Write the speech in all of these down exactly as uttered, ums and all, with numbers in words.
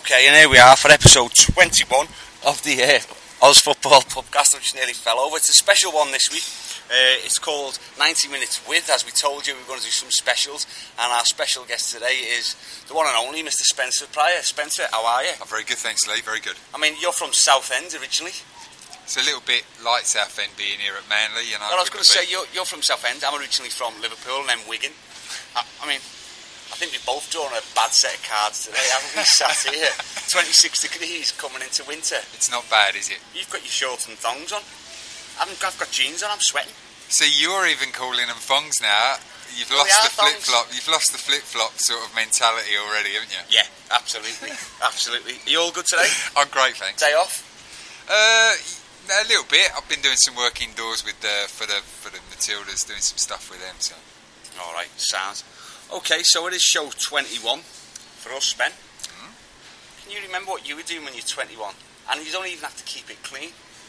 Okay, and here we are for episode twenty-one of the uh, Oz Football Podcast, which nearly fell over. It's a special one this week. Uh, it's called ninety minutes with. As we told you, we're going to do some specials, and our special guest today is the one and only Mister Spencer Pryor. Spencer, how are you? I'm very good, thanks, Lee. Very good. I mean, you're from Southend originally. It's a little bit like Southend being here at Manly, you know. Well, I was going to say, you're, you're from Southend. I'm originally from Liverpool and then Wigan. I, I mean, I think we've both drawn a bad set of cards today, haven't we? Sat here, twenty-six degrees coming into winter. It's not bad, is it? You've got your shorts and thongs on. I haven't, I've got jeans on, I'm sweating. See, you're even calling them thongs now. You've Well, lost they the are thongs. flip-flop. You've lost the flip-flop sort of mentality already, haven't you? Yeah, absolutely. Absolutely. Are you all good today? I'm great, thanks. Day off? Uh, a little bit. I've been doing some work indoors with the, for the for the Matildas, doing some stuff with them. So. All right, sounds. Okay, so it is show twenty-one for us, Ben. Mm-hmm. Can you remember what you were doing when you were twenty-one? And you don't even have to keep it clean.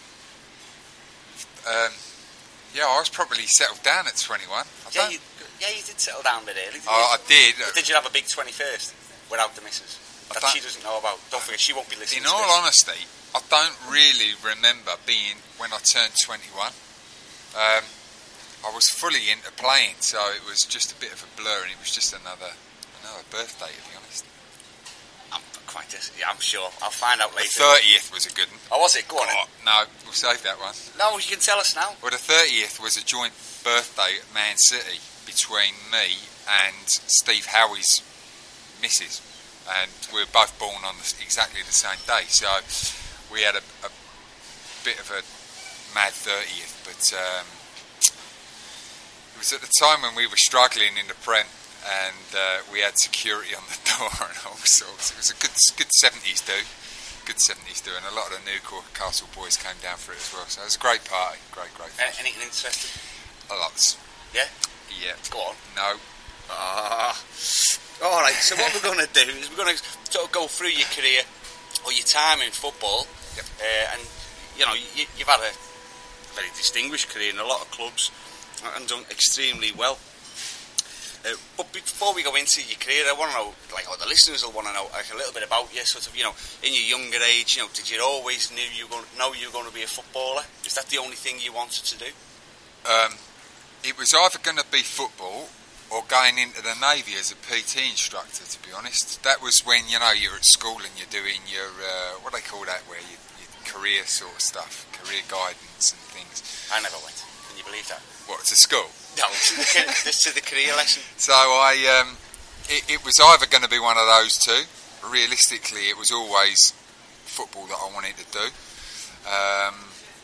Um, yeah, I was probably settled down at twenty-one. I Yeah, don't- you, yeah, you did settle down a bit early, didn't I, I you? did. But did you have a big twenty-first without the missus? I That don't- she doesn't know about. Don't forget, she won't be listening In to all this. honesty, I don't really remember being when I turned twenty-one. Um, I was fully into playing, so it was just a bit of a blur, and it was just another another birthday, to be honest. I'm quite dis- yeah, I'm sure. I'll find out The later. thirtieth was a good one. Oh, was it? Go on. Oh, no, we'll save that one. then. No, you can tell us now. Well, the thirtieth was a joint birthday at Man City between me and Steve Howie's missus, and we were both born on the, exactly the same day, so we had a, a bit of a mad thirtieth, but um, it was at the time when we were struggling in the Prem, and uh, we had security on the door and all sorts. It was a good good seventies do, good seventies do, and a lot of the Newcastle boys came down for it as well, so it was a great party, great, great fun. A- Anything interesting? Lots. Yeah? Yeah. Go on. No. Ah. All right, so what we're going to do is we're going to sort of go through your career or your time in football. Yep. Uh, and, you know, you, you've had a very distinguished career in a lot of clubs and done extremely well. Uh, but before we go into your career, I want to know, like, or the listeners will want to know, like, a little bit about you, sort of, you know, in your younger age, you know, did you always knew you were going to, know you were going to be a footballer? Is that the only thing you wanted to do? Um, it was either going to be football or going into the Navy as a P T instructor, to be honest. That was when, you know, you're at school and you're doing your, uh, what do they call that, where you, your career sort of stuff, career guidance and things. I never went. Can you believe that? What, to school? No, to the, to the career lesson. So I, um, it, it was either going to be one of those two. Realistically, it was always football that I wanted to do. Um,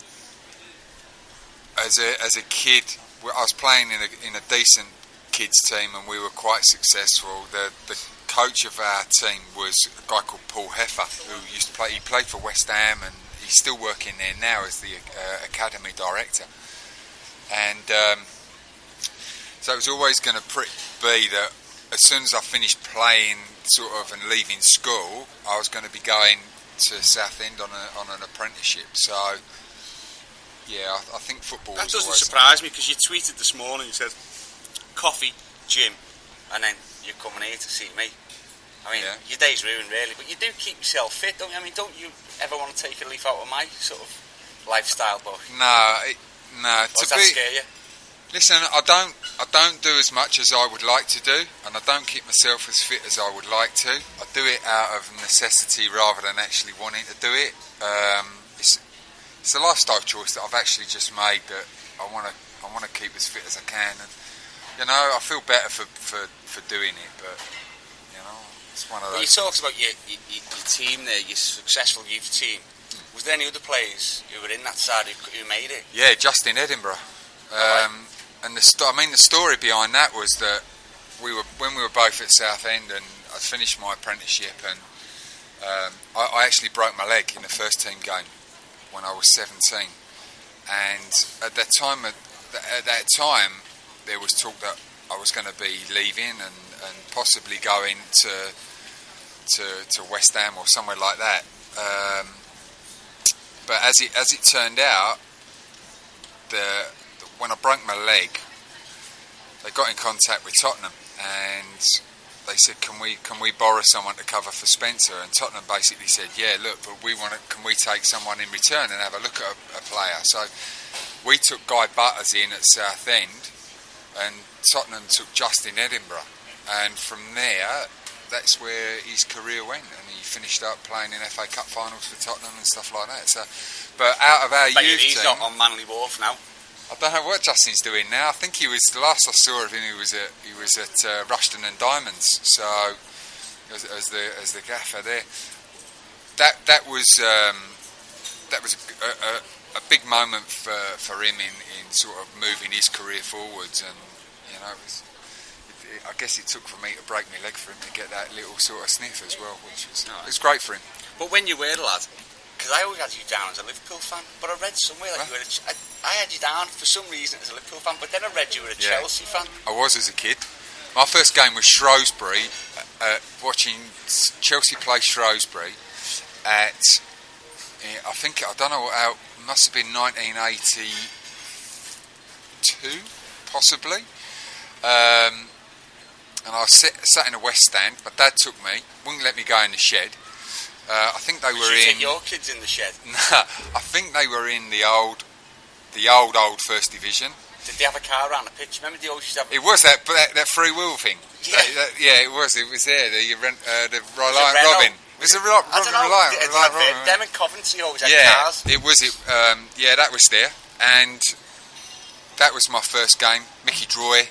as a as a kid, I was playing in a in a decent kids team, and we were quite successful. The the coach of our team was a guy called Paul Heffer, who used to play. He played for West Ham, and he's still working there now as the uh, academy director. And um, so it was always going to be that as soon as I finished playing, sort of, and leaving school, I was going to be going to Southend on a on an apprenticeship. So yeah, I, I think football. That was doesn't always surprise me, because you tweeted this morning, you said coffee, gym, and then you're coming here to see me. I mean, Yeah. your day's ruined really, but you do keep yourself fit, don't you? I mean, don't you ever want to take a leaf out of my sort of lifestyle book? No, it, no. Or To does that be, scare you? listen, I don't, I don't do as much as I would like to do, and I don't keep myself as fit as I would like to. I do it out of necessity rather than actually wanting to do it. Um, it's, it's a lifestyle choice that I've actually just made, that I want to, I want to keep as fit as I can, and you know, I feel better for, for, for doing it. But you know, it's one of Well, you those. talked about your, your, your team there, your successful youth team. Was there any other players who were in that side who, who made it? Yeah, just in Edinburgh. Um, and the sto- I mean, the story behind that was that we were when we were both at Southend, and I finished my apprenticeship, and um, I, I actually broke my leg in the first team game when I was seventeen. And at that time, at, at that time, there was talk that I was going to be leaving and, and possibly going to to to West Ham or somewhere like that. Um, but as it as it turned out, the, the when I broke my leg, they got in contact with Tottenham, and they said, can we can we borrow someone to cover for Spencer? And Tottenham basically said, yeah, look, but we want to, can we take someone in return and have a look at a, a player? So we took Guy Butters in at Southend, and Tottenham took Justin Edinburgh, and from there, that's where his career went, and he finished up playing in F A Cup finals for Tottenham and stuff like that. So, but out of our But youth he's team, not on Manly Wharf now. I don't know what Justin's doing now. I think he was, the last I saw of him, he was at he was at uh, Rushden and Diamonds. So as, as the as the gaffer there, that that was um, that was a, a, a big moment for for him in, in sort of moving his career forwards. And you know, it was, it, it, I guess it took for me to break my leg for him to get that little sort of sniff as well, which was Nice. it was great for him. But when you were a lad, because I always had you down as a Liverpool fan, but I read somewhere that Huh? you were a Ch- I, I had you down for some reason as a Liverpool fan, but then I read you were a Yeah. Chelsea fan. I was as a kid. My first game was Shrewsbury, uh, uh, watching Chelsea play Shrewsbury at, uh, I think, I don't know, how, must have been nineteen eighty-two, possibly. Um, and I was sit, sat in the West Stand. My dad took me, wouldn't let me go in the shed. Uh, I think they Would were you in. take your kids in the shed? Nah, I think they were in the old, the old old First Division. Did they have a car around the pitch? Remember they always used to have... It was that that, that free wheel thing. Yeah. That- that- yeah, it was. It was there. The rent, uh, the Was it Reliant Renault? Robin. It was a Ro- I don't Robin know. Reliant. Did they Reliant have it? Robin. Them in Coventry always had Yeah, cars. it was. It. Um, yeah, that was there, and that was my first game. Mickey Droy.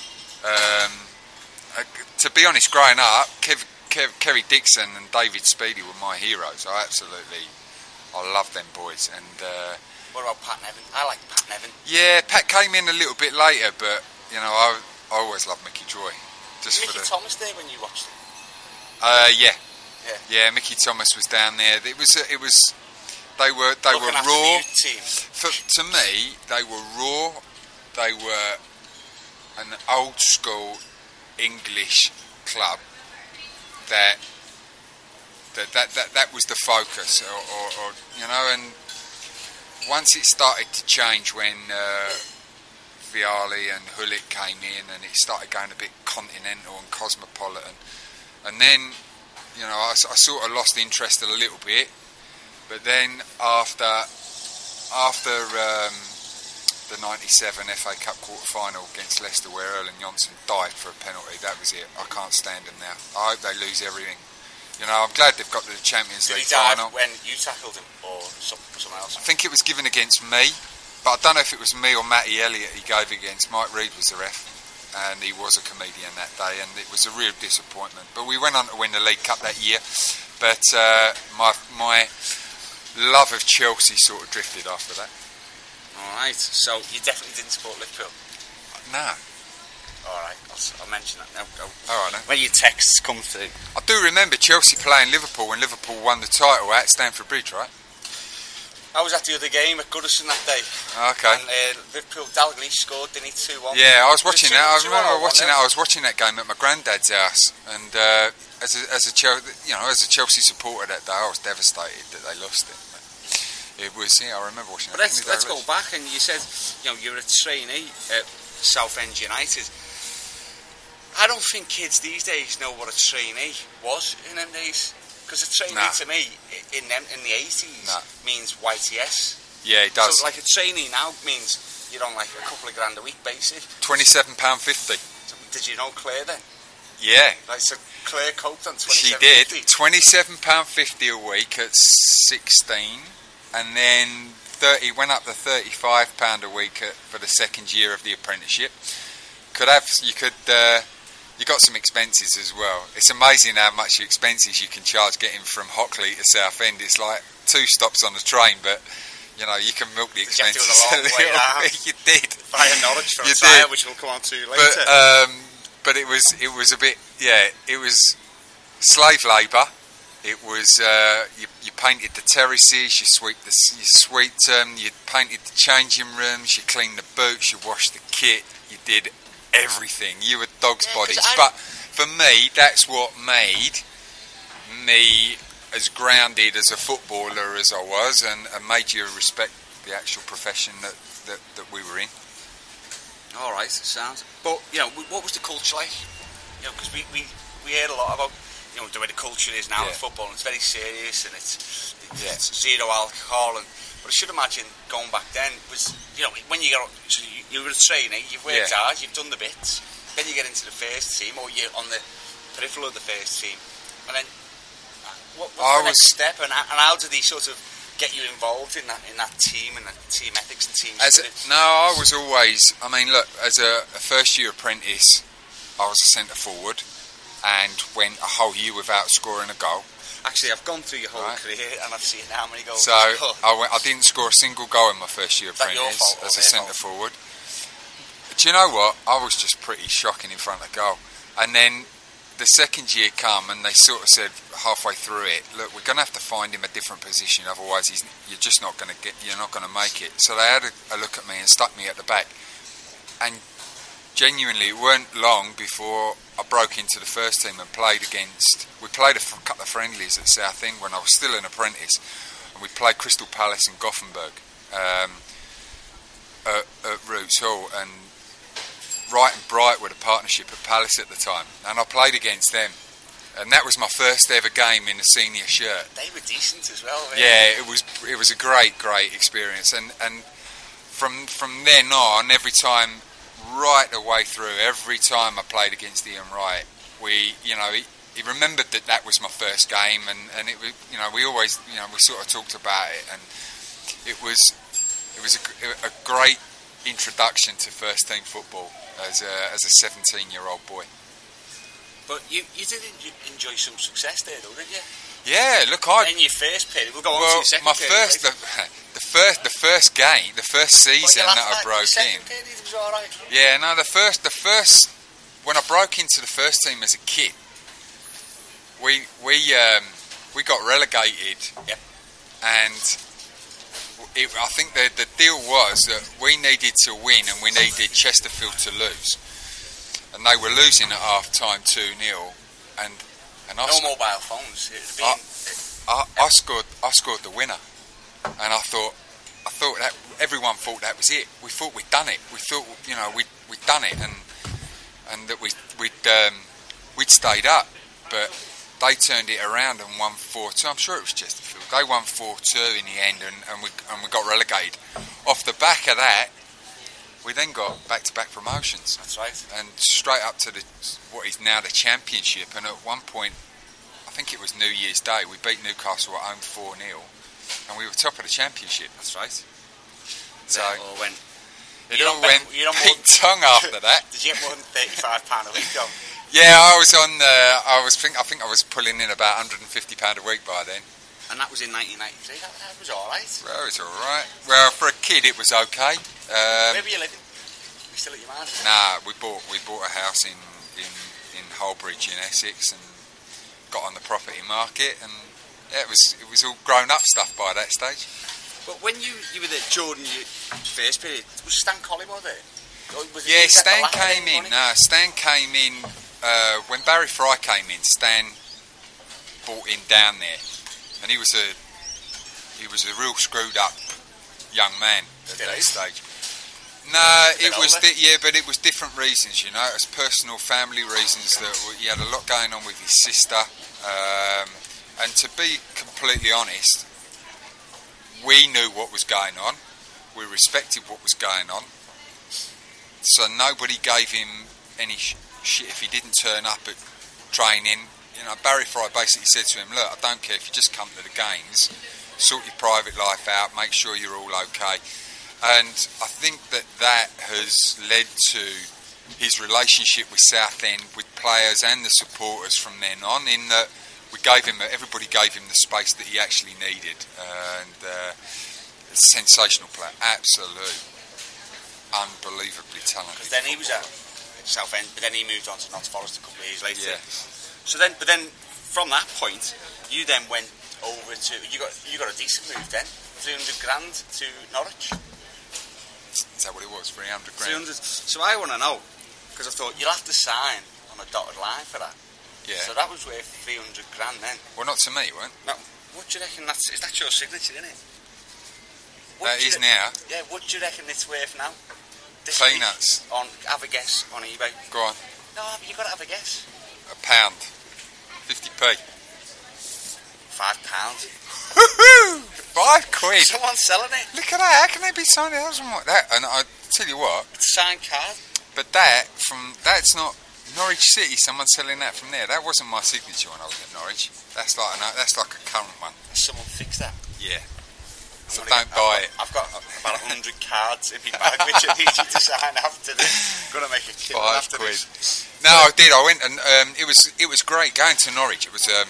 Um, uh, to be honest, growing up, Kev, Kev, Kerry Dixon and David Speedy were my heroes. I absolutely, I loved them boys, and. Uh, What about Pat Nevin? I like Pat Nevin. Yeah, Pat came in a little bit later, but you know, I, I always loved Mickey Droy. Just Mickey for the, Thomas there when you watched it. uh, yeah, Yeah. yeah. Mickey Thomas was down there. It was, it was. They were, they Looking were after raw. the youth team. For, to me, they were raw. They were an old school English club that that that that, that was the focus, or, or, or you know, and. Once it started to change when uh, Vialli and Hullet came in, and it started going a bit continental and cosmopolitan, and then you know I, I sort of lost interest a little bit. But then after after um, the ninety-seven F A Cup quarter final against Leicester, where Erling Johnson died for a penalty, that was it. I can't stand them now. I hope they lose everything. You know, I'm glad they've got to the Champions Did League he die final. when you tackled him or some, someone else? I think it was given against me, but I don't know if it was me or Matty Elliott he gave against. Mike Reid was the ref, and he was a comedian that day, and it was a real disappointment. But we went on to win the League Cup that year, but uh, my my love of Chelsea sort of drifted after that. Alright, so you definitely didn't support Liverpool? No. Alright, I'll, I'll mention that now. Go. All right, then. When your texts come through. I do remember Chelsea playing Liverpool when Liverpool won the title at Stamford Bridge, right? I was at the other game at Goodison that day. Okay. And uh, Liverpool, Dalglish scored, didn't he? two one. Yeah, I was Was it watching two- that. I two remember one or watching one that. I was watching that game at my granddad's house, and uh, as a as a Chel- you know as a Chelsea supporter that day, I was devastated that they lost it. But it was yeah, I remember watching. But that. let's, Give me let's that go rich. back, and you said, you know, you're a trainee at Southend United. I don't think kids these days know what a trainee was in them days. Because a trainee Nah. to me, i- in them in the eighties, Nah. means Y T S. Yeah, it does. So like a trainee now means you're on like a couple of grand a week basic. Twenty-seven pound fifty. So did you know Claire then? Yeah, Like, so Claire coped on she twenty-seven did. fifty. Twenty-seven pound fifty a week at sixteen, and then thirty went up to thirty-five pound a week at, for the second year of the apprenticeship. Could have you could. Uh, You got some expenses as well. It's amazing how much expenses you can charge getting from Hockley to Southend. It's like two stops on the train, but you know you can milk the Did you have to go expenses the a long way little down? bit. You did, Via Norwich from You Tyre, did. which we'll come on to later. but um, but it was it was a bit yeah. It was slave labour. It was uh, you, you painted the terraces, you sweep the you sweeped them, you painted the changing rooms, you cleaned the boots, you washed the kit, you did everything. You were dog's Yeah, 'cause bodies. I- But for me, that's what made me as grounded as a footballer as I was, and, and made you respect the actual profession that, that, that we were in. All right, sounds. But you know, what was the culture like? You know, because we, we we hear a lot about, you know, the way the culture is now Yeah. in football, and it's very serious, and it's, it's, Yeah. it's zero alcohol, and but I should imagine going back then was, you know, when you get so you, you were a trainee, you've worked Yeah. hard, you've done the bits, then you get into the first team, or you're on the peripheral of the first team, and then uh, what, what's I the next was- step, and, and how did he sort of get you involved in that in that team and that team ethics and team As spirit? a, no, I was always. I mean, look, as a, a first year apprentice, I was a centre forward, and went a whole year without scoring a goal. Actually, I've gone through your whole Right. career and I've seen how many goals So you scored. I, went, I didn't score a single goal in my first year Is that your apprentice fault or as a their centre fault? forward. Do you know what? I was just pretty shocking in front of goal. And then the second year come and they sort of said halfway through it, look, we're going to have to find him a different position, otherwise he's, you're just not going to get, you're not going to make it. So they had a, a look at me and stuck me at the back. And genuinely, it weren't long before I broke into the first team and played against. We played a f- couple of friendlies at Southend when I was still an apprentice, and we played Crystal Palace and Gothenburg um, at, at Roots Hall, and Wright and Bright were the partnership at Palace at the time, and I played against them, and that was my first ever game in a senior shirt. They were decent as well. Weren't Yeah, it was it was a great great experience, and and from from then on, every time, right the way through, every time I played against Ian Wright, we you know he, he remembered that that was my first game, and and it was, you know we always you know we sort of talked about it, and it was it was a, a great introduction to first team football as a as a seventeen year old boy. But you, you did en- enjoy some success there, though, didn't you? Yeah, look, I In your first period, we'll go on to well your second my period. first the, the first the first game the first season that I broke in. Period, it was all right. Yeah, no, the first, the first, when I broke into the first team as a kid, we we um, we got relegated, Yep. and it, I think the the deal was that we needed to win and we needed Chesterfield to lose, and they were losing at half time two nil, and and I, No sc- mobile phones. It had been, I, I scored I scored the winner, and I thought I thought that everyone thought that was it. We thought we'd done it. We thought you know we we'd done it, and and that we we'd um, we'd stayed up, but they turned it around and won four two. I'm sure it was Chesterfield. They won four two in the end, and, and we and we got relegated. Off the back of that, we then got back to back promotions. That's right. And straight up to the what is now the Championship, and at one point, I think it was New Year's Day, we beat Newcastle at home four nil, and we were top of the Championship. That's right. So That all went. it you all don't went bet- you don't big want- tongue after that. Did you get more than thirty-five pounds a week, though? Yeah, I was on. Uh, I was think I think I was pulling in about one hundred fifty pounds a week by then. And that was in nineteen ninety-three. That, that was all right. Well, it's all right. Well, for a kid, it was okay. Um, Where were you living? You still at your man's? Nah, we bought we bought a house in in in Holbridge in Essex and got on the property market, and yeah, it was it was all grown up stuff by that stage. But when you, you were there during your first period, was Stan Collymore there? Or was it Yeah, you at the Stan latter came end, in. wasn't he? No, Stan came in uh, when Barry Fry came in. Stan brought him down there, and he was a he was a real screwed up young man at Still that is. stage. No, Bit it was older. di- yeah, but it was different reasons. You know, it was personal, family reasons that w- he had a lot going on with his sister, um, and to be completely honest, we knew what was going on. We respected what was going on. So nobody gave him any sh- shit if he didn't turn up at training. You know, Barry Fry basically said to him, look, I don't care if you just come to the games, sort your private life out, make sure you're all okay. And I think that that has led to his relationship with Southend, with players and the supporters from then on, in that we gave him, everybody gave him the space that he actually needed. Uh, and uh, a sensational player, absolute, unbelievably talented. Because then he was at Southend, but then he moved on to Notts Forest a couple of years later. Yeah. So then, but then from that point, you then went over to you got you got a decent move then, three hundred grand to Norwich. Is that what it was? three hundred Three grand? hundred. So I want to know, because I thought you'll have to sign on a dotted line for that. Yeah. So that was worth three hundred grand then. Well, not to me, it weren't. Now, what do you reckon? That's is that your signature, isn't it? That do you is re- now. Yeah. What do you reckon it's worth now? This Peanuts. week on have a guess on eBay. Go on. No, but you got to have a guess. A pound. fifty p. Five pounds. Woohoo! Five quid. Someone's selling it. Look at that. How can they be selling it like that? And I tell you what. It's a signed card. But that from that's not Norwich City. Someone selling that from there. That wasn't my signature when I was at Norwich. That's like an, that's like a current one. Someone fixed that. Yeah. So I'm don't get, buy I've got, it. I've got about a hundred cards in my bag which I need you to sign after this. Gonna make a kill Five after quid. this. No, I did. I went and um, it was it was great going to Norwich. It was um,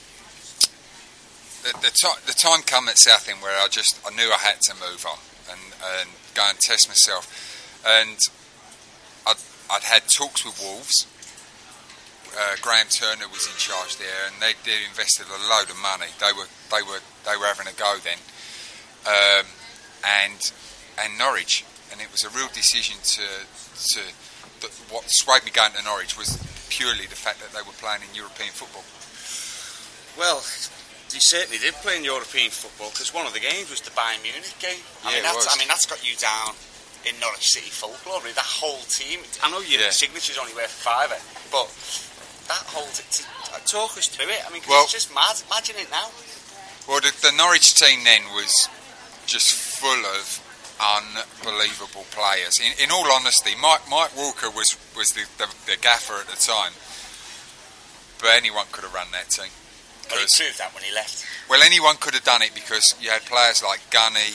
the the, to- the time come at Southend where I just I knew I had to move on and, and go and test myself. And I'd, I'd had talks with Wolves. Uh, Graham Turner was in charge there, and they did invested a load of money. They were they were they were having a go then. Um, and and Norwich, and it was a real decision to to that what swayed me going to Norwich was purely the fact that they were playing in European football. Well, you certainly did play in European football because one of the games was the Bayern Munich game. I Yeah, mean, it that's was. I mean that's got you down in Norwich City folklore. Really, that whole team. I know your Yeah. signature's only worth a fiver, but that whole t- t- talk us through it. I mean, 'cause Well- it's just mad. Imagine it now. Well, the, the Norwich team then was just full of unbelievable players. In, in all honesty, Mike Mike Walker was was the, the, the gaffer at the time, but anyone could have run that team. Well, he 'Cause- proved that when he left. Well, anyone could have done it because you had players like Gunny,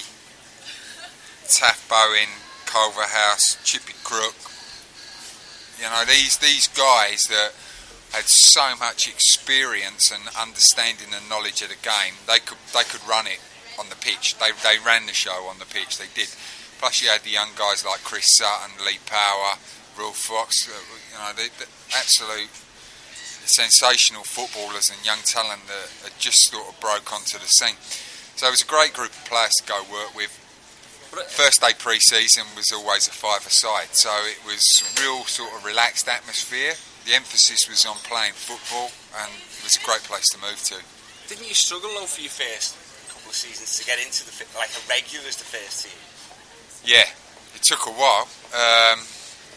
Taff Bowen, Culverhouse, Chippy Crook. You know, these these guys that had so much experience and understanding and knowledge of the game. They could they could run it on the pitch. They they ran the show on the pitch. They did. Plus, you had the young guys like Chris Sutton, Lee Power, Will Fox. Uh, you know, the, the absolute sensational footballers and young talent that had just sort of broke onto the scene. So it was a great group of players to go work with. First day pre-season was always a five-a-side, so it was a real sort of relaxed atmosphere. The emphasis was on playing football, and it was a great place to move to. Didn't you struggle though for your first couple of seasons to get into the fi- like a regular as the first team? Yeah, it took a while. Um,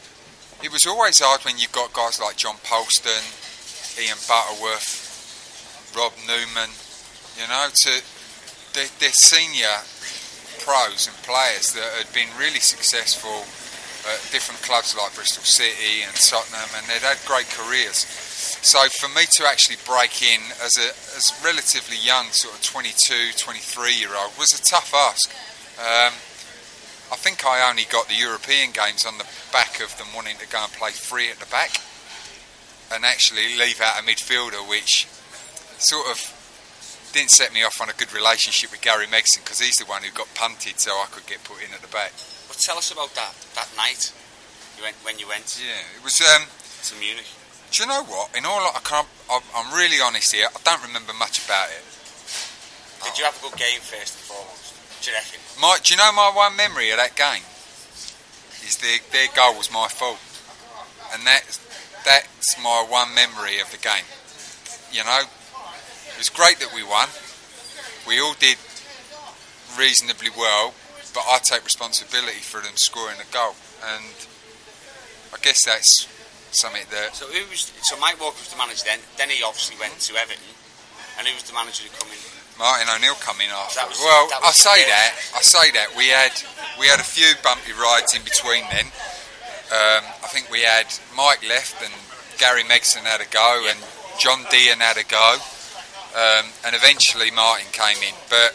it was always hard when you've got guys like John Polston, Ian Butterworth, Rob Newman, you know, to they're, they're senior pros and players that had been really successful at different clubs like Bristol City and Tottenham, and they'd had great careers. So for me to actually break in as a as relatively young, sort of twenty-two, twenty-three year old was a tough ask. Um, I think I only got the European games on the back of them wanting to go and play free at the back and actually leave out a midfielder, which sort of didn't set me off on a good relationship with Gary Megson, because he's the one who got punted so I could get put in at the back. But tell us about that that night you went when you went Yeah, it was. Um, to Munich. do you know what? In all, I can't. I'm, I'm really honest here. I don't remember much about it. Did you have a good game first and foremost? Do you reckon? My, do you know my one memory of that game? Is their their goal was my fault, and that that's my one memory of the game. You know, it was great that we won. We all did reasonably well, but I take responsibility for them scoring a goal, and I guess that's something that. So who was? So Mike Walker was the manager then. Then he obviously went to Everton, and who was the manager who come in? Martin O'Neill come in after. That was- well, that I was say the- that. I say that we had we had a few bumpy rides in between. Then um, I think we had Mike left and Gary Megson had a go, and John Dean had a go, um, and eventually Martin came in. But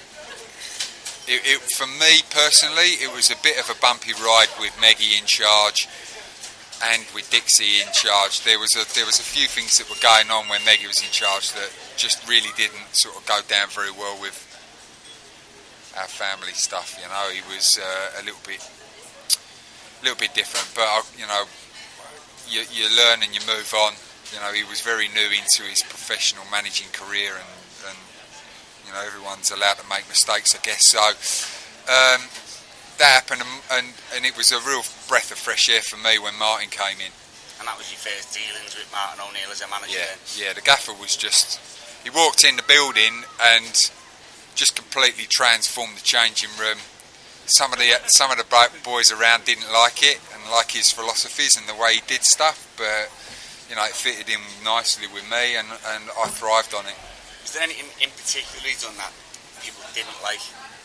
it, it, for me personally, it was a bit of a bumpy ride with Meggie in charge and with Dixie in charge. There was a there was a few things that were going on when Meggie was in charge that just really didn't sort of go down very well with our family stuff. You know, he was uh, a little bit a little bit different, but I, you know, you, you learn and you move on. You know, he was very new into his professional managing career, and, and you know, everyone's allowed to make mistakes, I guess. So um, that happened, and, and and it was a real breath of fresh air for me when Martin came in. And that was your first dealings with Martin O'Neill as a manager. Yeah, Then. yeah. The gaffer was just. He walked in the building and just completely transformed the changing room. Some of the some of the boys around didn't like it and like his philosophies and the way he did stuff, but you know, it fitted in nicely with me, and, and I thrived on it. Is there anything in particular he's done that people didn't like?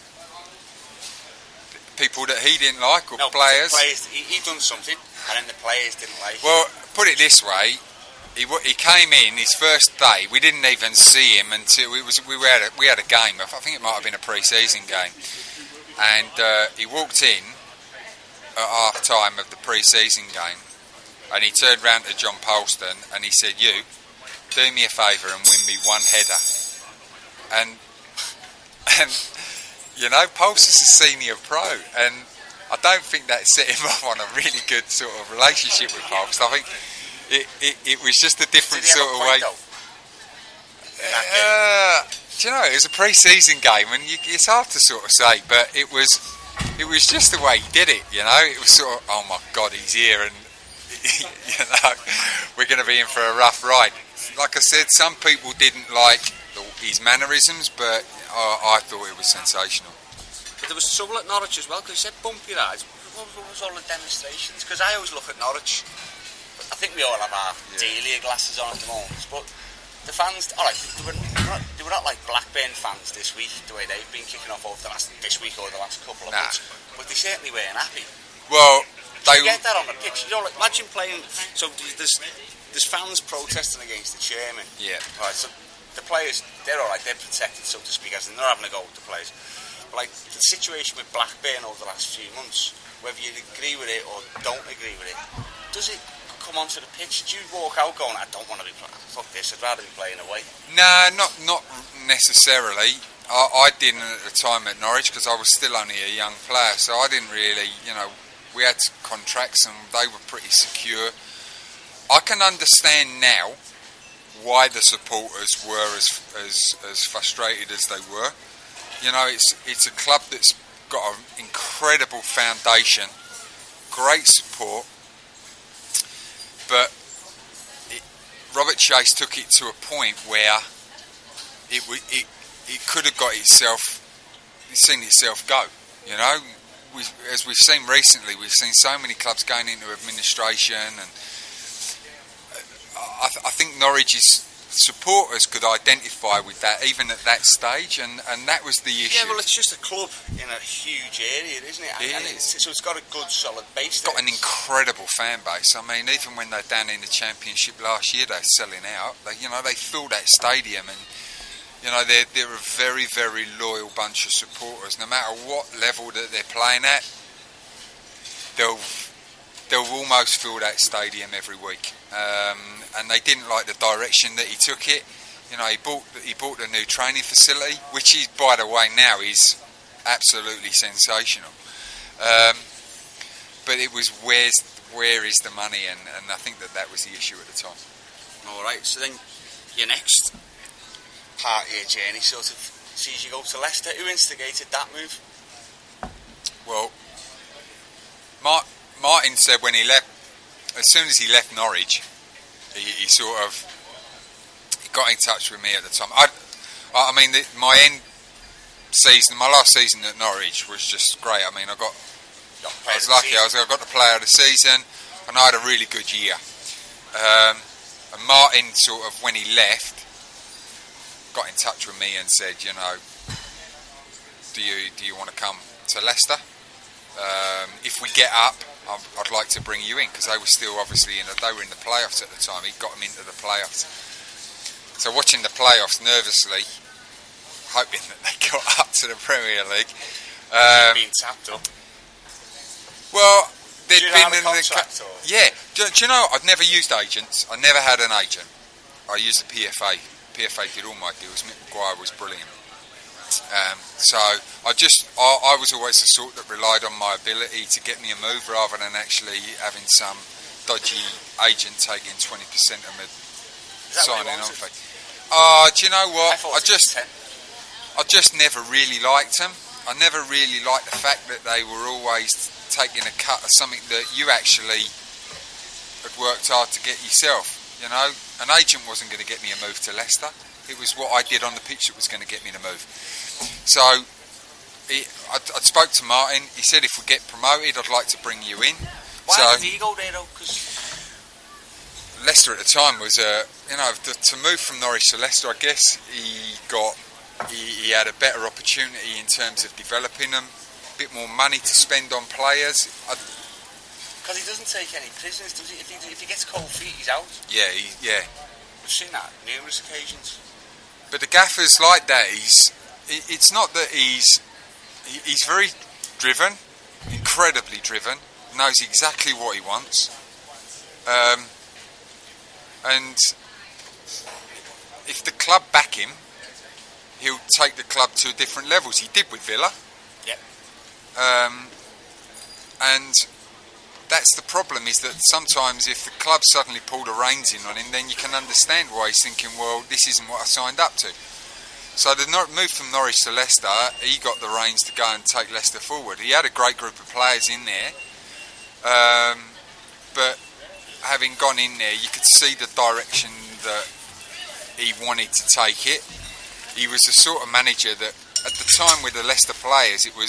People that he didn't like, or no, players? players he, he done something, and then the players didn't like. Well, put it this way. He, he came in his first day. We didn't even see him until it was we had a, we had a game. I think it might have been a pre-season game, and uh, he walked in at half time of the pre-season game, and he turned round to John Polston and he said, "You do me a favour and win me one header." And and you know, Polston's a senior pro, and I don't think that set him up on a really good sort of relationship with Polston. I think. It, it, it was just a different Did he sort have a of point, way. though, Uh, do you know, it was a pre-season game, and you, it's hard to sort of say, but it was, it was just the way he did it. You know, it was sort of, oh my God, he's here, and you know, we're going to be in for a rough ride. Like I said, some people didn't like the, his mannerisms, but I, I thought it was sensational. But there was trouble at Norwich as well, because he said bumpy rides. What, what was all the demonstrations? Because I always look at Norwich. I think we all have our yeah. Delia glasses on at the moment, but the fans, alright, they were, not, they were not like Blackburn fans this week, the way they've been kicking off over the last, this week or the last couple of nah. months, but they certainly weren't happy. Well, they... You get that on the pitch, you know, like, imagine playing, so there's, there's fans protesting against the chairman. Yeah. Right, so the players, they're alright, they're protected, so to speak, as in they're not having a go with the players. But like, the situation with Blackburn over the last few months, whether you agree with it or don't agree with it, does it come onto the pitch? Did you walk out going, I don't want to be playing, fuck this, I'd rather be playing away? No, not not necessarily. I, I didn't at the time at Norwich because I was still only a young player, so I didn't really, you know, we had contracts and they were pretty secure. I can understand now why the supporters were as as, as frustrated as they were. You know, it's it's a club that's got an incredible foundation, great support, but it, Robert Chase took it to a point where it it it could have got itself, seen itself go. You know, we, as we've seen recently, we've seen so many clubs going into administration, and I, th- I think Norwich's supporters could identify with that even at that stage, and, and that was the issue. Yeah, well, it's just a club in a huge area, isn't it? It and is. It's, so it's got a good, solid base. It's got an incredible fan base. I mean, even when they're down in the Championship last year, they're selling out. They, you know, they fill that stadium, and you know, they're they're a very, very loyal bunch of supporters. No matter what level that they're playing at, they'll they'll almost fill that stadium every week. Um, and they didn't like the direction that he took it. You know, he bought he bought a new training facility, which is, by the way, now is absolutely sensational. Um, but it was where's where is the money, and, and I think that that was the issue at the time. All right, so then your next part of your journey sort of sees you go to Leicester. Who instigated that move? Well, Mar- Martin said when he left, as soon as he left Norwich, he, he sort of he got in touch with me at the time. I, I mean, the, my end season, my last season at Norwich was just great. I mean, I got, I was lucky. I was, I got the player of the season, and I had a really good year. Um, and Martin sort of, when he left, got in touch with me and said, you know, do you do you want to come to Leicester? Um, if we get up, I'd, I'd like to bring you in, because they were still obviously in the, they were in the playoffs at the time. He got them into the playoffs. So watching the playoffs nervously, hoping that they got up to the Premier League. Um, being tapped up. Well, they'd Did you been have a in contract, the or? Yeah. Do, do you know? I've never used agents. I never had an agent. I used the P F A. P F A did all my deals. Mick Maguire was brilliant. Um, so I just I, I was always the sort that relied on my ability to get me a move, rather than actually having some dodgy agent taking twenty percent of my signing on fee. Uh, do you know what? I, I just I just never really liked them. I never really liked the fact that they were always taking a cut of something that you actually had worked hard to get yourself. You know, an agent wasn't going to get me a move to Leicester. It was what I did on the pitch that was going to get me the move. So he, I, I spoke to Martin. He said, if we get promoted, I'd like to bring you in. Why so, did he go there though? Because Leicester at the time was a, you know, to, to move from Norwich to Leicester, I guess he got, he, he had a better opportunity in terms of developing them, a bit more money to spend on players. Because he doesn't take any prisoners, does he? If he, if he gets cold feet, he's out. Yeah, he, yeah. We've seen that on numerous occasions. But the gaffer's like that. He's, it's not that he's, he's very driven, incredibly driven, knows exactly what he wants. Um, and if the club back him, he'll take the club to different levels. He did with Villa. Yep. Um, and that's the problem, is that sometimes if the club suddenly pull the reins in on him, then you can understand why he's thinking, well, this isn't what I signed up to. So the move from Norwich to Leicester, he got the reins to go and take Leicester forward. He had a great group of players in there. Um, but having gone in there, you could see the direction that he wanted to take it. He was the sort of manager that, at the time with the Leicester players, it was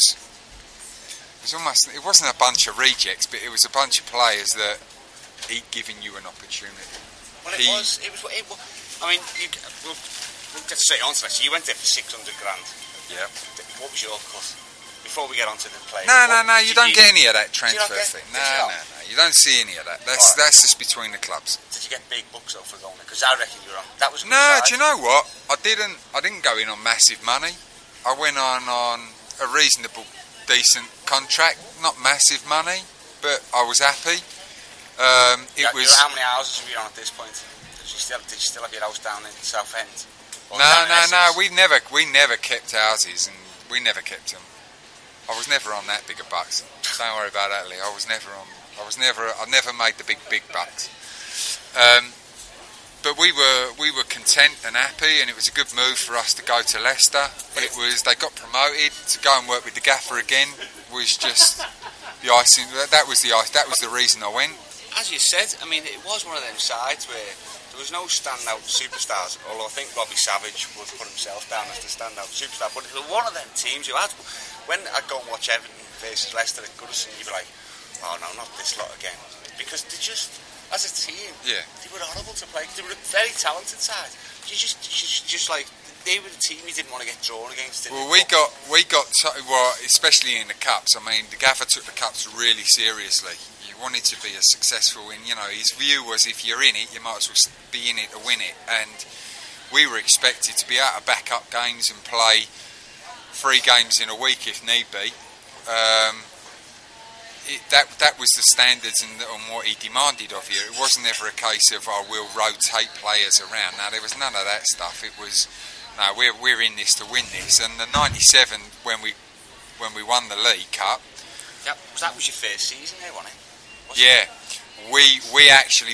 it was almost, it wasn't a bunch of rejects, but it was a bunch of players that he'd given you an opportunity. Well, it he, was, it was, it was, I mean, you, we'll, we'll get straight on to that. So you went there for six hundred grand. Yeah. What was your cut? Before we get on to the play. No, no, no, you don't you, get any of that transfer get, thing. No, no, no, you don't see any of that. That's right. That's just between the clubs. Did you get big bucks though for going there? Because I reckon you were on. That was a good no. side. Do you know what? I didn't. I didn't go in on massive money. I went on on a reasonable, decent contract. Not massive money, but I was happy. Um, it yeah, was. How many houses were you on at this point? Did you still? Did you still have your house down in Southend? No, no, no. We never. We never kept houses, and we never kept them. I was never on that big of bucks. Don't worry about that, Lee. I was never on. I was never. I never made the big, big bucks. Um, but we were we were content and happy, and it was a good move for us to go to Leicester. It was. They got promoted. To go and work with the gaffer again was just the icing. That was the ice. That was the reason I went. As you said, I mean, it was one of them sides where there was no standout superstars. Although I think Robbie Savage would put himself down as the standout superstar. But it was one of them teams who had. When I go and watch Everton versus Leicester at Goodison, you'd be like, oh no, not this lot again. Because they just, as a team, yeah. they were horrible to play. They were a very talented side. You just, just, just like, they were the team you didn't want to get drawn against. Well, we got, we got, t- well, especially in the cups. I mean, the gaffer took the cups really seriously. He wanted to be as successful in, you know, his view was if you're in it, you might as well be in it to win it. And we were expected to be able to back up games and play three games in a week if need be. Um, it, that that was the standards and on what he demanded of you. It wasn't ever a case of oh we'll rotate players around. Now there was none of that stuff. It was no we're we're in this to win this. And the ninety-seven when we when we won the League Cup. That that was your first season there, wasn't it? Wasn't yeah, it? we we actually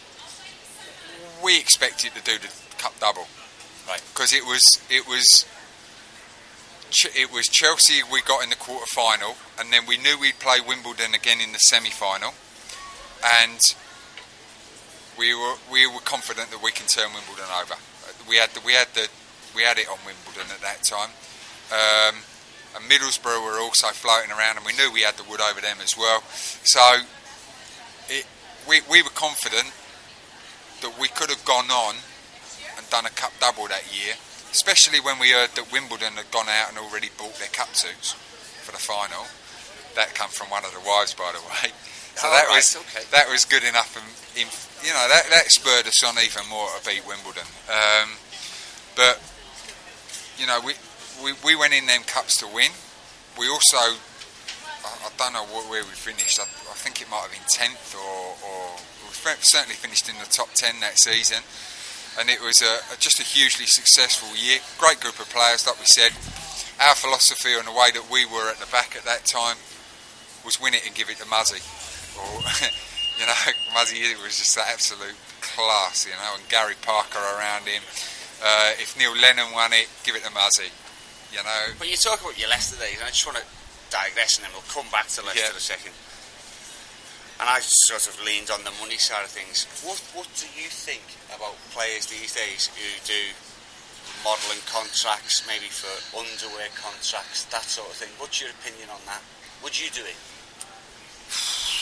we expected to do the cup double, right? Because it was it was. It was Chelsea we got in the quarter final, and then we knew we'd play Wimbledon again in the semi final, and we were we were confident that we can turn Wimbledon over. We had the, we had the we had it on Wimbledon at that time, um, and Middlesbrough were also floating around, and we knew we had the wood over them as well. So it, we we were confident that we could have gone on and done a cup double that year. Especially when we heard that Wimbledon had gone out and already bought their cup suits for the final. That come from one of the wives, by the way. So oh, that right, was okay. that was good enough, and you know that, that spurred us on even more to beat Wimbledon. Um, but you know we, we we went in them cups to win. We also I, I don't know where we finished. I, I think it might have been tenth or, or we certainly finished in the top ten that season. And it was a, a, just a hugely successful year. Great group of players, like we said. Our philosophy and the way that we were at the back at that time was win it and give it to Muzzy. Or, you know, Muzzy was just that absolute class, you know, and Gary Parker around him. Uh, if Neil Lennon won it, give it to Muzzy, you know. But you talk about your Leicester days, and I just want to digress and then we'll come back to Leicester yeah. in a second. And I sort of leaned on the money side of things. What what do you think about players these days who do modelling contracts, maybe for underwear contracts, that sort of thing? What's your opinion on that? Would you do it?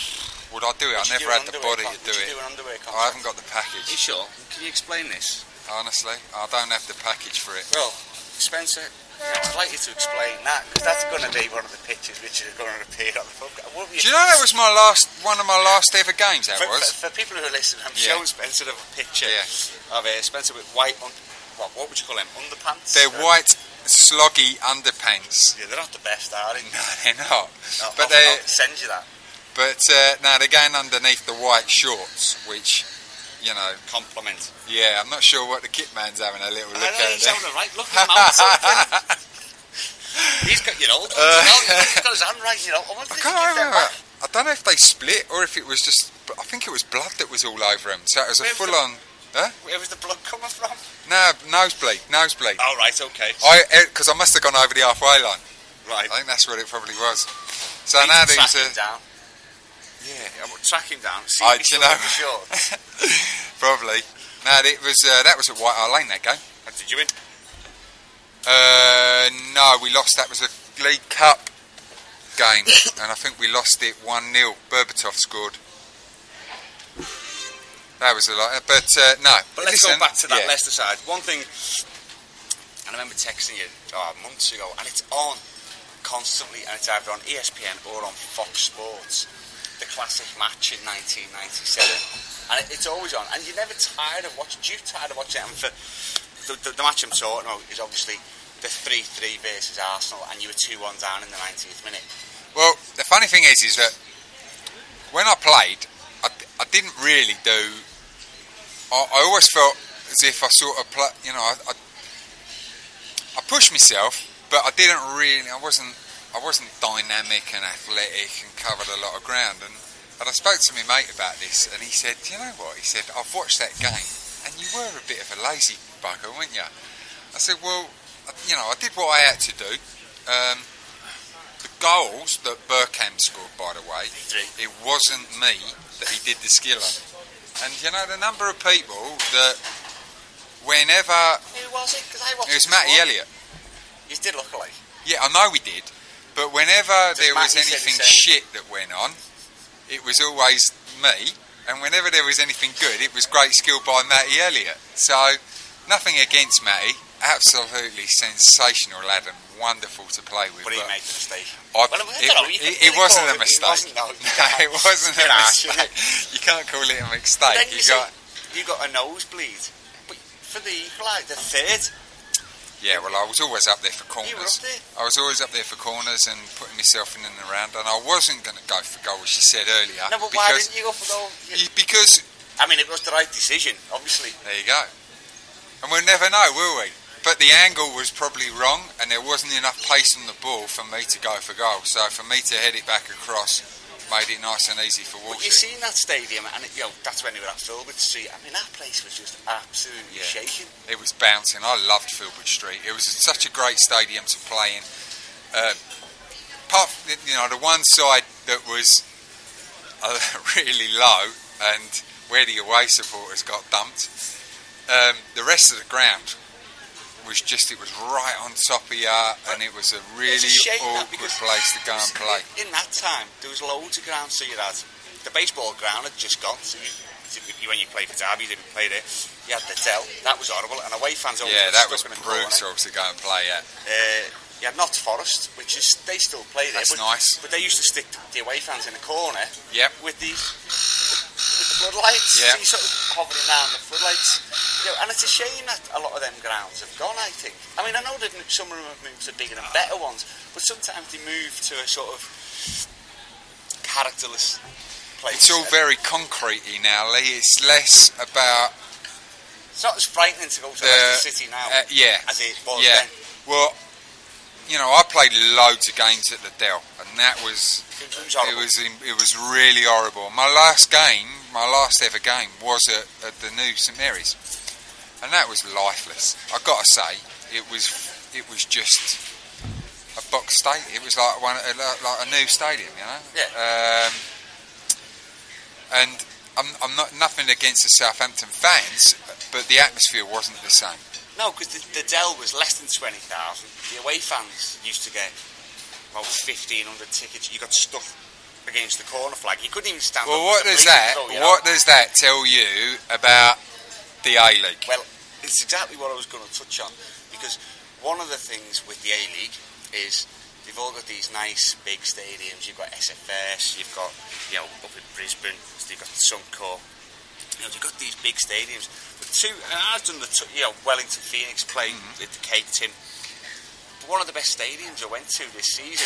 would I do it? I Would you never do had an the underwear body con- to do would it. you do an underwear I contract? haven't got the Are package. you sure? Can you explain this? Honestly, I don't have the package for it. Well, Spencer, I'd like you to explain that, because that's going to be one of the pictures which is going to appear on the book. What were Do you know that was my last, one of my last ever games? That for, was. For, for people who are listening, I'm Yeah. showing Spencer of a picture Yeah. of uh, Spencer with white, un- what, what would you call them, underpants? They're Uh, white, sloggy underpants. Yeah, they're not the best, are they? No, they're not. No, But I'll, they, I'll send you that. but uh, no, they're going underneath the white shorts, which, you know, Compliment. yeah, I'm not sure what the kit man's having a little I look know, at. he's there. having a right look at his mouth open. He's got your old ones, Uh, as well. He's got his handwriting, you know. I wonder I if can't you give them remember. back. I don't know if they split or if it was just. I think it was blood that was all over him. So it was a Where was full-on. Huh? Where was the blood coming from? No, nosebleed, nosebleed. Oh, right, okay. I because I must have gone over the halfway line. Right. I think that's what it probably was. So Need now to there's track him a down. yeah, Yeah, well, track him down. See I- if he's do you still know- in the shorts. probably. No, it was uh, that was at White Hart Lane that game. And did you win? Uh, no, we lost. That was a League Cup game, and I think we lost it one nil. Berbatov scored. That was a lot, but uh, no. But let's listen, go back to that yeah. Leicester side. One thing, and I remember texting you oh, months ago, and it's on constantly, and it's either on E S P N or on Fox Sports. The classic match in nineteen ninety-seven, and it, it's always on, and you're never tired of watching. You're tired of watching it, and for the, the, the match I'm talking about is obviously the three three versus Arsenal, and you were two one down in the ninetieth minute. Well, the funny thing is, is that when I played, I, I didn't really do. I, I always felt as if I sort of, play, you know, I, I, I pushed myself, but I didn't really. I wasn't. I wasn't dynamic and athletic and covered a lot of ground. And, and I spoke to my mate about this, and he said, "Do you know what?" He said, "I've watched that game, and you were a bit of a lazy bugger, weren't you?" I said, "Well, you know, I did what I had to do." Um, the goals that Bergkamp scored, by the way, it wasn't me that he did the skill on. And you know, the number of people that whenever Who was it? Because I watched it was this Matty one. Elliott. You did look alike. Yeah, I know we did, but whenever Does there was Matty say the anything same? shit that went on, it was always me. And whenever there was anything good, it was great skill by Matty Elliott. So nothing against Matty, absolutely sensational lad and wonderful to play with. But he but made the mistake. I, Well, I it, don't know, you can it, really it wasn't call a it- it mistake. wasn't, no, you No, can't. it wasn't You're a harsh, mistake. You can't call it a mistake. Then you, You see, got you got a nosebleed. But for the equaliser, the third, yeah. Well, I was always up there for corners. you were up there. I was always up there for corners and putting myself in and around, and I wasn't going to go for goal, as you said earlier. No, but why because didn't you go for goal? You- you- because I mean, it was the right decision, obviously. there you go. And we'll never know, will we? But the angle was probably wrong, and there wasn't enough pace on the ball for me to go for goal. So for me to head it back across made it nice and easy for But Walsh. you seen that stadium, and it, you know, that's when we were at Filbert Street. I mean, that place was just absolutely Yeah. shaking. It was bouncing. I loved Filbert Street. It was such a great stadium to play in. Uh, apart from, you know, the one side that was uh, really low and where the away supporters got dumped, um, the rest of the ground was just, it was right on top of you, and it was a really It's a shame that, awkward because place to go there and was- play. In that time, there was loads of grounds. So you had the baseball ground had just gone. So you, you- when you played for Derby, you didn't play there. You had the Dell. That was horrible. And away fans always Yeah, got that was stuck in a corner. brutal to go and play at. Uh, you had Notts Forest, which is they still play there. That's but, nice. But they used to stick the away fans in a corner Yep. with the with the floodlights. Yeah. So you sort of hovering around the floodlights. You know, and it's a shame that a lot of them grounds have gone, I think. I mean, I know that some of them have moved to bigger and better ones, but sometimes they move to a sort of characterless place. It's all very concretey now, Lee. It's less about It's not as frightening to go to the Leicester City now uh, yeah, as it was yeah. then. Well, you know, I played loads of games at the Dell, and that was It was it horrible. was it was really horrible. My last game, my last ever game, was at, at the new St Mary's, and that was lifeless. I got to say, it was it was just a box stadium. It was like one like, like a new stadium, you know. Yeah. Um, and I'm, I'm not nothing against the Southampton fans, but the atmosphere wasn't the same. No, because the, the Dell was less than twenty thousand. The away fans used to get about fifteen hundred tickets. You got stuck against the corner flag. You couldn't even stand Well, up. what does that? What does that tell you about the A-League? Well, it's exactly what I was going to touch on, because one of the things with the A-League is they've all got these nice big stadiums. You've got S F S, you've got, you know, up in Brisbane, you've got Suncorp. You know, you've got these big stadiums. But two, and I've done the, two, you know, Wellington Phoenix played mm-hmm. at the Cape Tin. But one of the best stadiums I went to this season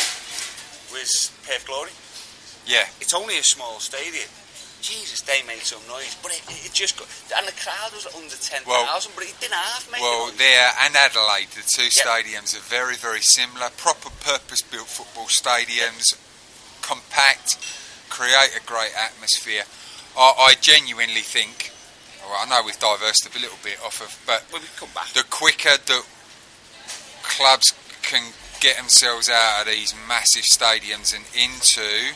was Perth Glory. Yeah. It's only a small stadium. Jesus, they made some noise, but it, it just got, and the crowd was under ten thousand, well, but it didn't half make Well, noise. there and Adelaide, the two yep. stadiums are very, very similar. Proper purpose-built football stadiums, yep. compact, create a great atmosphere. I, I genuinely think, well, I know we've diversed a little bit off of, but well, we come back. The quicker that clubs can get themselves out of these massive stadiums and into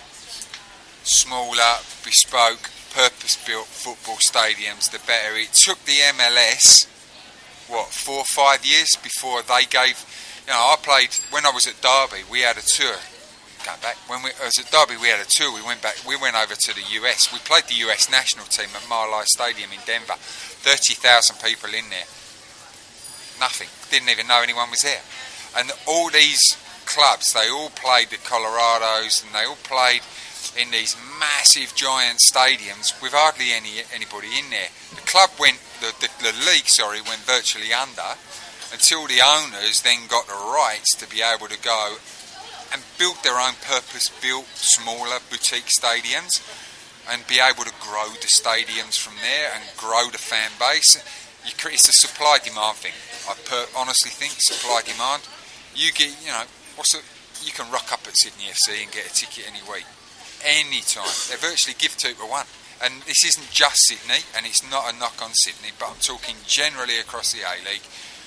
smaller, bespoke, purpose-built football stadiums, the better. It took the M L S, what, four or five years before they gave... You know, I played... When I was at Derby, we had a tour. Going back. When we, I was at Derby, we had a tour. We went back. We went over to the U S. We played the U S national team at Mile High Stadium in Denver. thirty thousand people in there. Nothing. Didn't even know anyone was there. And all these clubs, they all played the Colorados, and they all played in these massive, giant stadiums with hardly any anybody in there. The club went, the, the, the league, sorry, went virtually under until the owners then got the rights to be able to go and build their own purpose-built, smaller boutique stadiums and be able to grow the stadiums from there and grow the fan base. You, it's a supply-demand thing. I per, honestly think supply-demand. You get, you know, what's a, you can rock up at Sydney F C and get a ticket any week. Any time. They virtually give two to one. And this isn't just Sydney, and it's not a knock on Sydney, but I'm talking generally across the A-League.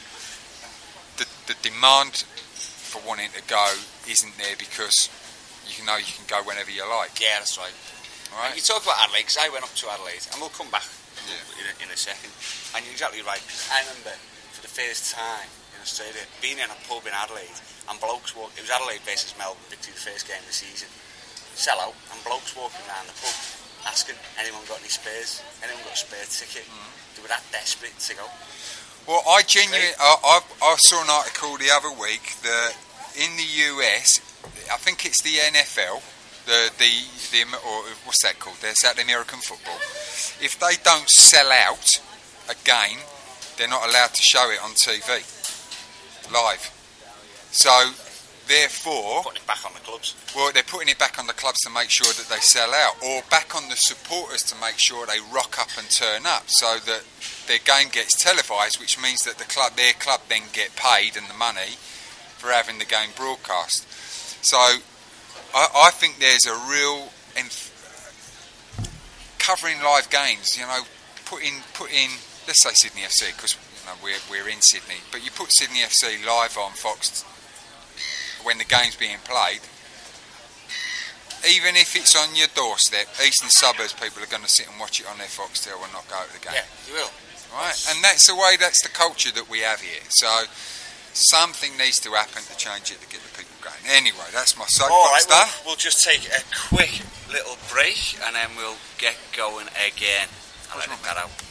The, the demand for wanting to go isn't there because you know you can go whenever you like. Yeah, that's right. All right. You talk about Adelaide, because I went up to Adelaide, and we'll come back yeah. in, a, in a second. And you're exactly right. I remember for the first time in Australia being in a pub in Adelaide, and blokes walk. It was Adelaide versus Melbourne, victory the first game of the season. Sell out, and blokes walking around the pub asking anyone got any spares, anyone got a spare ticket. Mm. They were that desperate to go. Well, I genuinely, I, I, I saw an article the other week that in the U S, I think it's the N F L, the the the or what's that called? There's that American football. If they don't sell out a game, they're not allowed to show it on T V live. So. Therefore, putting it back on the clubs. Well, they're putting it back on the clubs to make sure that they sell out, or back on the supporters to make sure they rock up and turn up, so that their game gets televised, which means that the club, their club, then get paid and the money for having the game broadcast. So, I, I think there's a real enf- covering live games. You know, putting putting let's say Sydney F C, because you know, we're we're in Sydney, but you put Sydney F C live on Fox. When the game's being played, even if it's on your doorstep, eastern suburbs people are going to sit and watch it on their Foxtel and not go to the game. Yeah, you will. Right, and that's the way, that's the culture that we have here. So something needs to happen to change it to get the people going. Anyway, that's my soapbox All right, done. We'll, we'll just take a quick little break and then we'll get going again. I'll let that out.